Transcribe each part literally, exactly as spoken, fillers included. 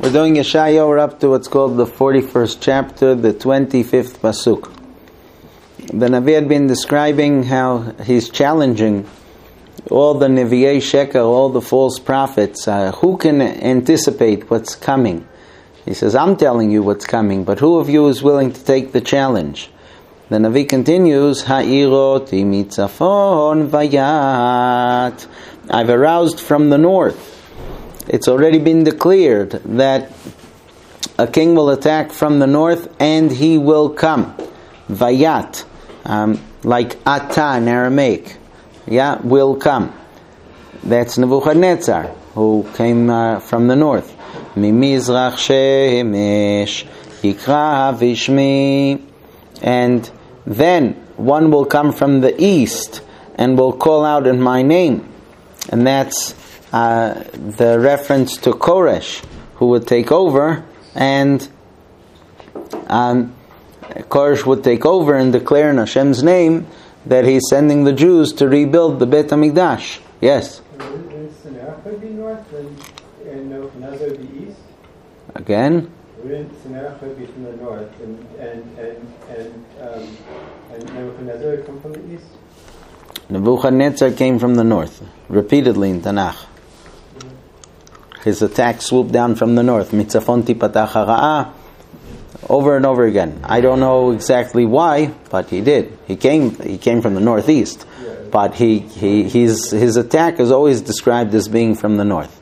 We're doing Yeshayahu. We're up to what's called the forty-first chapter, the twenty-fifth pasuk. The Navi had been describing how he's challenging all the Nevi'ei Shekel, all the false prophets. Uh, who can anticipate what's coming? He says, I'm telling you what's coming, but who of you is willing to take the challenge? The Navi continues, Ha'iroti mitzafon vayat. I've aroused from the north. It's already been declared that a king will attack from the north and he will come. Vayat, um, like ata in Aramaic. Yeah, will come. That's Nebuchadnezzar, who came uh, from the north. Mimizrach shemesh yikra vishmi. And then one will come from the east and will call out in my name. And that's uh, the reference to Koresh, who would take over, and um, Koresh would take over and declare in Hashem's name that he's sending the Jews to rebuild the Beit HaMikdash. Yes? Wouldn't Sennacherib be north and, and Nebuchadnezzar be east? Again? Wouldn't Sennacherib be from the north and and and and, um, and Nebuchadnezzar come from the east? Nebuchadnezzar came from the north, repeatedly in Tanakh. His attack swooped down from the north. Mitzafon tipatach hara'ah. Over and over again. I don't know exactly why, but he did. He came. He came from the northeast, but he, he he's, his attack is always described as being from the north.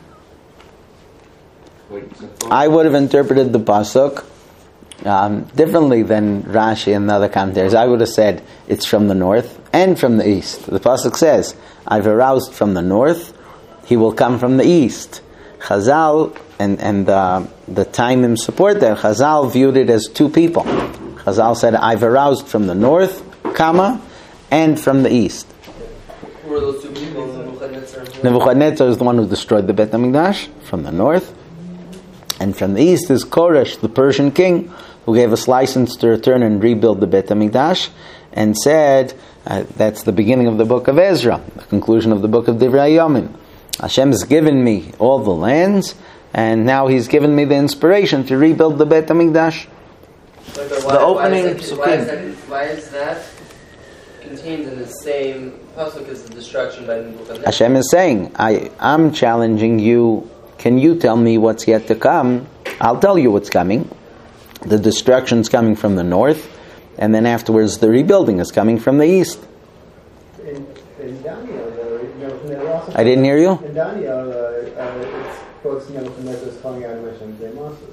I would have interpreted the pasuk um, differently than Rashi and the other commentators. I would have said it's from the north and from the east. The pasuk says, "I've aroused from the north; he will come from the east." Chazal and and uh, the Taimim support that. Chazal viewed it as two people. Chazal said, "I've aroused from the north, comma, and from the east." Who were those two people? Nebuchadnezzar. Nebuchadnezzar is the one who destroyed the Beit HaMikdash from the north, and from the east is Koresh, the Persian king, who gave us license to return and rebuild the Beit HaMikdash, and said, uh, that's the beginning of the book of Ezra, the conclusion of the book of Divrei Yomim. Hashem has given me all the lands, and now He's given me the inspiration to rebuild the Beit HaMikdash. But the, why, the opening why is, that, why, is that, why is that contained in the same pasuk as the destruction by Nebuchadnezzar? Hashem is saying, I am challenging you. Can you tell me what's yet to come? I'll tell you what's coming. The destruction's coming from the north, and then afterwards the rebuilding is coming from the east. In, in Daniel, Nebuchadnezzar also I didn't hear you? In Daniel, uh, uh, it's quotes Nebuchadnezzar is calling out of Hashem's name also.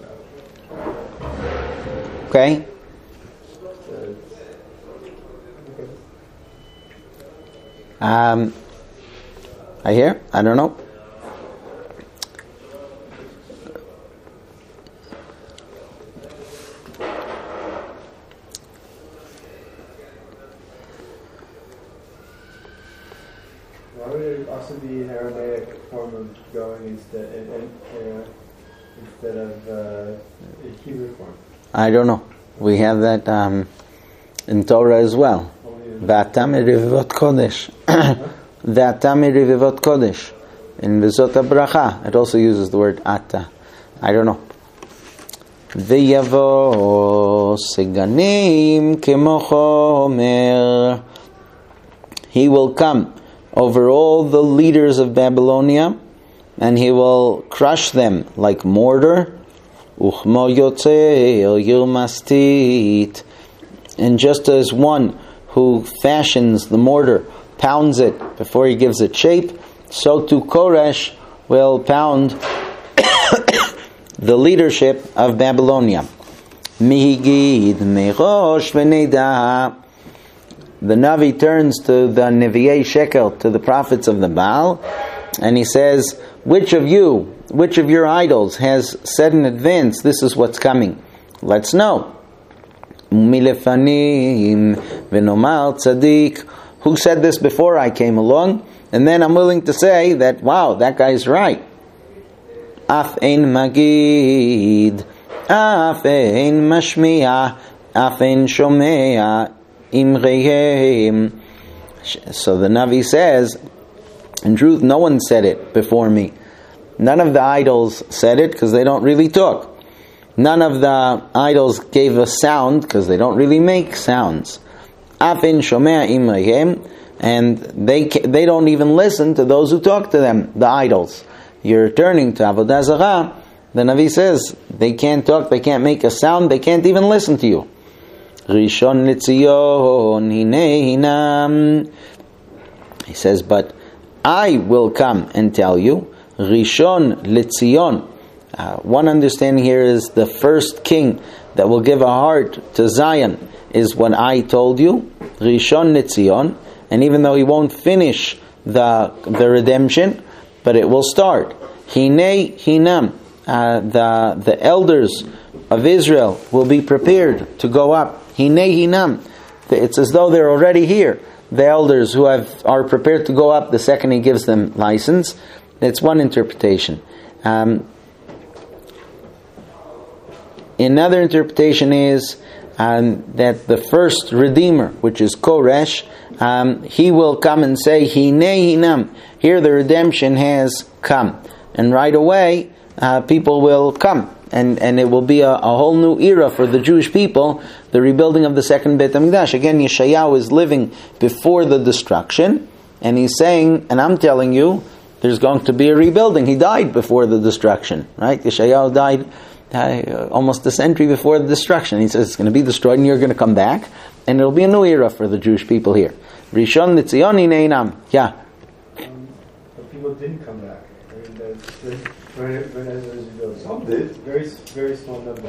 Okay. So it's, okay. Um, I hear? I don't know. Why would it also be an Aramaic form of going instead, uh, instead of uh, a Hebrew form? I don't know. We have that um, in Torah as well. V'atam revivot kodesh. V'atam revivot kodesh. In V'zot HaBracha, it also uses the word ata. I don't know. V'yavo seganim kemocho omer. He will come over all the leaders of Babylonia, and he will crush them like mortar. Uchmo yotze el yilmastit. And just as one who fashions the mortar pounds it before he gives it shape, so too Koresh will pound the leadership of Babylonia. Mihigid merosh v'neidah. The Navi turns to the Nevi'ei Shekel, to the prophets of the Baal, and he says, which of you, which of your idols has said in advance, this is what's coming? Let's know. Milefanim v'nomar tzadik. Who said this before I came along? And then I'm willing to say that, wow, that guy's right. Af ein magid, af ein mashmi'ah, af ein shome'ah. So the Navi says, in truth, no one said it before me. None of the idols said it because they don't really talk. None of the idols gave a sound because they don't really make sounds. Afin shomea imrehem, and they they don't even listen to those who talk to them, the idols. You're turning to Avodah Zarah. The Navi says they can't talk, they can't make a sound, they can't even listen to you. Rishon Litzion Hinei Hinam. He says, but I will come and tell you. Rishon Litzion. Uh, one understanding here is the first king that will give a heart to Zion is what I told you. Rishon Litzion. And even though he won't finish the the redemption, but it will start. Hinei Hinam. Uh, the the elders of Israel will be prepared to go up. Hinei Hinam. It's as though they're already here. The elders who have are prepared to go up the second he gives them license. That's one interpretation. Um, another interpretation is um, that the first Redeemer, which is Koresh, um, he will come and say, Hinei Hinam. Here the redemption has come. And right away, uh, people will come. And, and it will be a, a whole new era for the Jewish people, the rebuilding of the second Beit HaMikdash. Again, Yeshayahu is living before the destruction, and he's saying, and I'm telling you, there's going to be a rebuilding. He died before the destruction, right? Yeshayahu died uh, almost a century before the destruction. He says it's going to be destroyed and you're going to come back, and it'll be a new era for the Jewish people here. Rishon Litzion Hinei Hinam. Yeah? Um, but people didn't come back. I mean, there's, there's, when it, when it, there's some did. Very, very small number.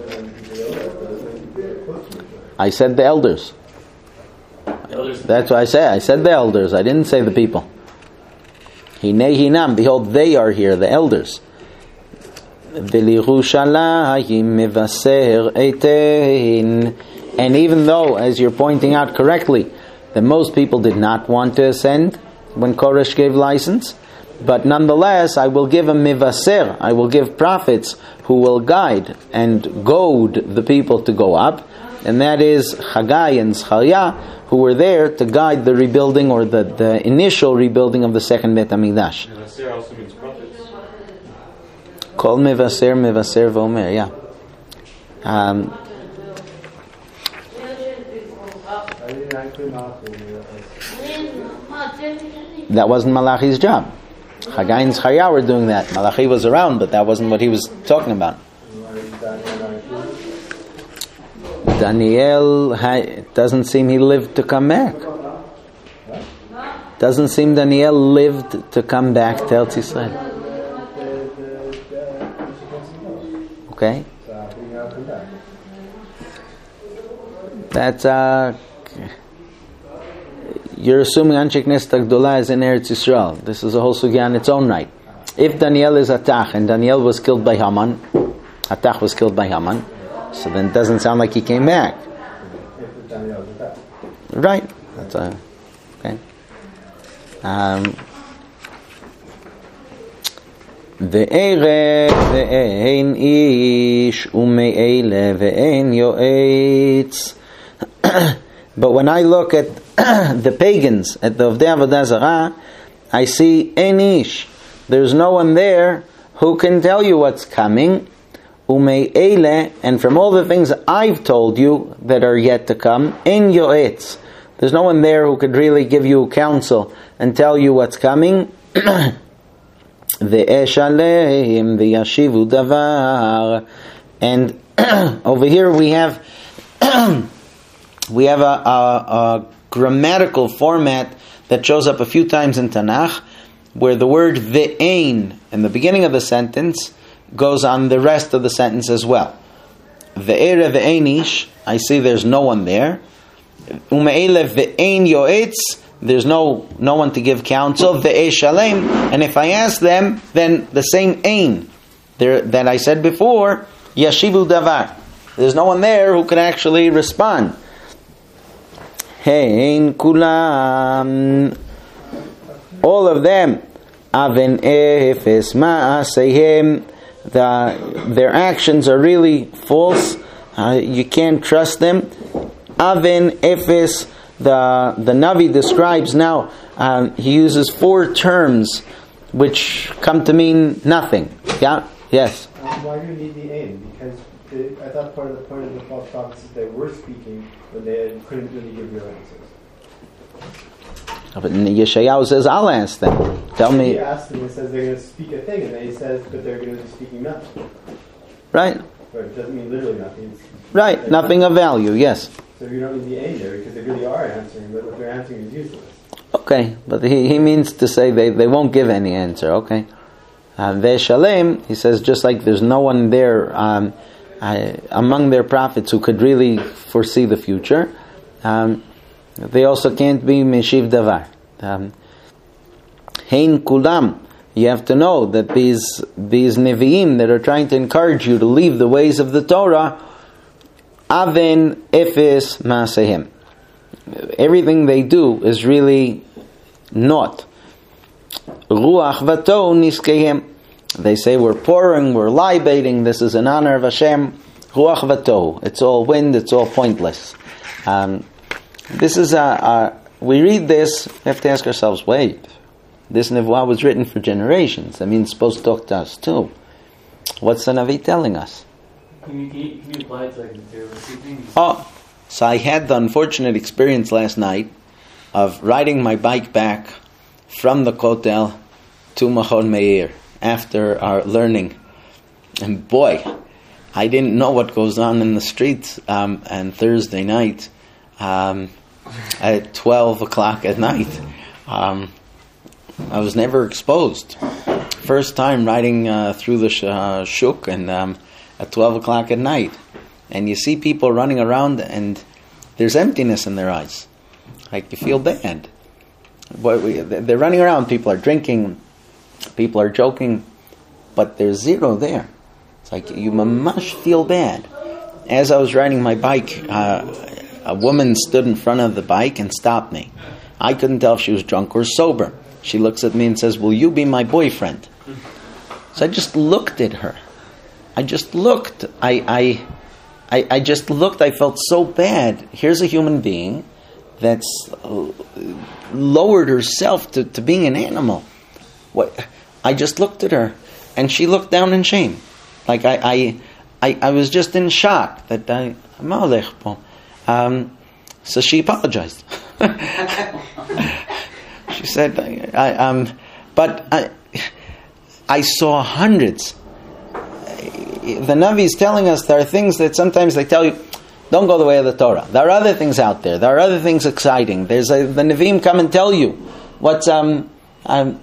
I said the elders. elders. That's what I said. I said the elders. I didn't say the people. Hinei Hinam. Behold, they are here, the elders. And even though, as you're pointing out correctly, that most people did not want to ascend when Koresh gave license, but nonetheless, I will give a mivaser, I will give prophets who will guide and goad the people to go up, and that is Haggai and Zechariah, who were there to guide the rebuilding or the, the initial rebuilding of the second Beit HaMikdash. Mivaser also means prophets. Kol mivaser, mivaser v'omer, yeah. Um, that wasn't Malachi's job. Haggai and Zechariah were doing that. Malachi was around, but that wasn't what he was talking about. Daniel, it doesn't seem he lived to come back. Doesn't seem Daniel lived to come back to Eretz Yisrael. Okay. That's uh you're assuming Anshe Knesset Gdolah is in Eretz Yisrael. This is a whole sugya on its own right. If Daniel is Atach and Daniel was killed by Haman, Atach was killed by Haman, so then it doesn't sound like he came back. Right. That's a, okay. Um, Ve'ere ve'ein ish ume'ele ve'ein yoetz. But when I look at the pagans, at the Ovdei Avodah Zarah, I see Enish. There's no one there who can tell you what's coming. Ume'ele, and from all the things I've told you that are yet to come, En Yoetz. There's no one there who could really give you counsel and tell you what's coming. Ve'esh aleim ve'yashivu davar. And over here we have we have a, a, a grammatical format that shows up a few times in Tanakh, where the word ve'ein in the beginning of the sentence goes on the rest of the sentence as well. Ve'ere ve'einish, I see there's no one there. Ume'ele ve'ein yoetz, there's no no one to give counsel. Ve'esh aleim, and if I ask them, then the same ein there that I said before, yashivu davar. There's no one there who can actually respond. Hein kulam, all of them, aven efes ma'asehem, the their actions are really false. Uh, you can't trust them. Aven efes, the the Navi describes now. Um, he uses four terms which come to mean nothing. Yeah? Yes? Um, why do you need the aim? Because the, I thought part of the point of the false prophets is they were speaking when they couldn't really give real answers. But Yeshayahu says, I'll ask them. Tell me. He asks them and says they're going to speak a thing, and then he says, but they're going to be speaking nothing. Right. But it doesn't mean literally nothing. It's Right. like Nothing of value, yes. So you don't need the aim there, because they really are answering, but what they're answering is useless. Okay, but he, he means to say they, they won't give any answer, okay. Uh, Ve'shalem, he says, just like there's no one there um, uh, among their prophets who could really foresee the future, um, they also can't be Meshiv Davar. Um, Hein Kulam, you have to know that these these Nevi'im that are trying to encourage you to leave the ways of the Torah, Aven Efes Masehem. Everything they do is really naught. Ruach Vato Niskehem. They say we're pouring, we're libating, this is in honor of Hashem. Ruach Vato. It's all wind, it's all pointless. Um, this is a, a, we read this, we have to ask ourselves, wait, this Nevuah was written for generations. I mean, it's supposed to talk to us too. What's the Navi telling us? Can you, can you, can you apply it to like materialistic things? Oh, so I had the unfortunate experience last night of riding my bike back from the Kotel to Machon Meir after our learning. And boy, I didn't know what goes on in the streets um, on Thursday night um, at twelve o'clock at night. Um, I was never exposed. First time riding uh, through the sh- uh, shuk and um, at twelve o'clock at night. And you see people running around and there's emptiness in their eyes. Like you feel bad. What we, they're running around, people are drinking, people are joking, but there's zero there. It's like you mamash feel bad. As I was riding my bike, uh, a woman stood in front of the bike and stopped me. I couldn't tell if she was drunk or sober. She looks at me and says, will you be my boyfriend? So I just looked at her. I just looked. I, I, I, I just looked. I felt so bad. Here's a human being that's lowered herself to, to being an animal. What? I just looked at her, and she looked down in shame. Like I, I, I, I was just in shock that I, um, so she apologized. She said, I, I, um, but I, I saw hundreds. The Navi is telling us there are things that sometimes they tell you, don't go the way of the Torah. There are other things out there. There are other things exciting. There's a, the Nevi'im come and tell you what's um, um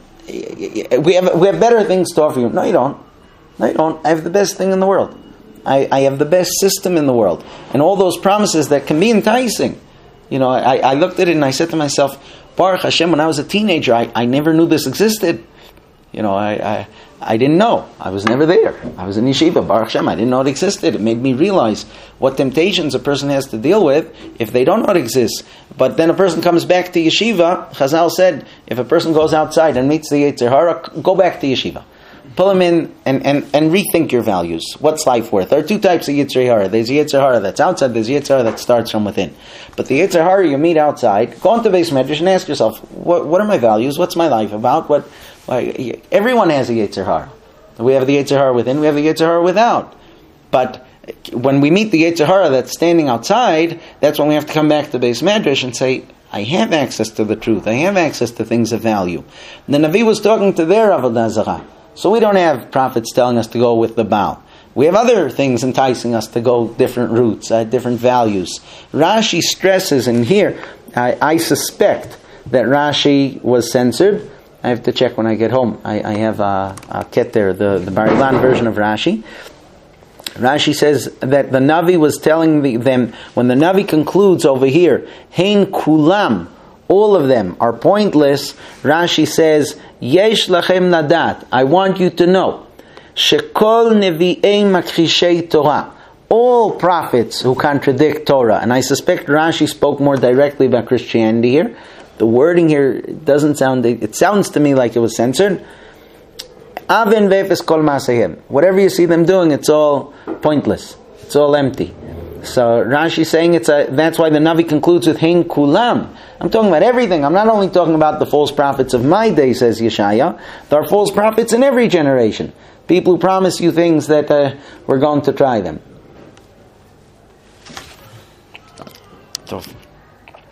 we have we have better things to offer you. No, you don't. No, you don't. I have the best thing in the world. I, I have the best system in the world, and all those promises that can be enticing. You know, I, I looked at it and I said to myself, Baruch Hashem, when I was a teenager, I, I never knew this existed. You know, I, I I didn't know. I was never there. I was in yeshiva, Baruch Hashem. I didn't know it existed. It made me realize what temptations a person has to deal with if they don't know it exists. But then a person comes back to yeshiva. Chazal said, if a person goes outside and meets the Yetzer Hara, go back to yeshiva. Pull him in and, and, and rethink your values. What's life worth? There are two types of Yetzer Hara. There's Yetzer Hara that's outside. There's Yetzer Hara that starts from within. But the Yetzer Hara you meet outside, go into Beis Medrash and ask yourself, what, what are my values? What's my life about? What? Why, everyone has a Yetzer Hara. We have the Yetzer Hara within, we have the Yetzer Hara without. But when we meet the Yetzer Hara that's standing outside, that's when we have to come back to Beis Medrash and say, I have access to the truth. I have access to things of value. The Navi was talking to their Avodah Zarah. So we don't have prophets telling us to go with the Baal. We have other things enticing us to go different routes, uh, different values. Rashi stresses in here, I, I suspect that Rashi was censored. I have to check when I get home. I, I have a, a Keter, the, the Bar Ilan version of Rashi. Rashi says that the Navi was telling the, them, when the Navi concludes over here, Hein Kulam, all of them are pointless. Rashi says, Yesh lachem nadat, I want you to know, Shekol nevi'ei makhishei Torah, all prophets who contradict Torah, and I suspect Rashi spoke more directly about Christianity here. The wording here doesn't sound, it sounds to me like it was censored. Aven ve'efes kol masehem. Whatever you see them doing, it's all pointless. It's all empty. So Rashi is saying it's a. That's why the Navi concludes with Hein Kulam. I'm talking about everything. I'm not only talking about the false prophets of my day, says Yeshaya. There are false prophets in every generation. People who promise you things that uh, we're going to try them. So.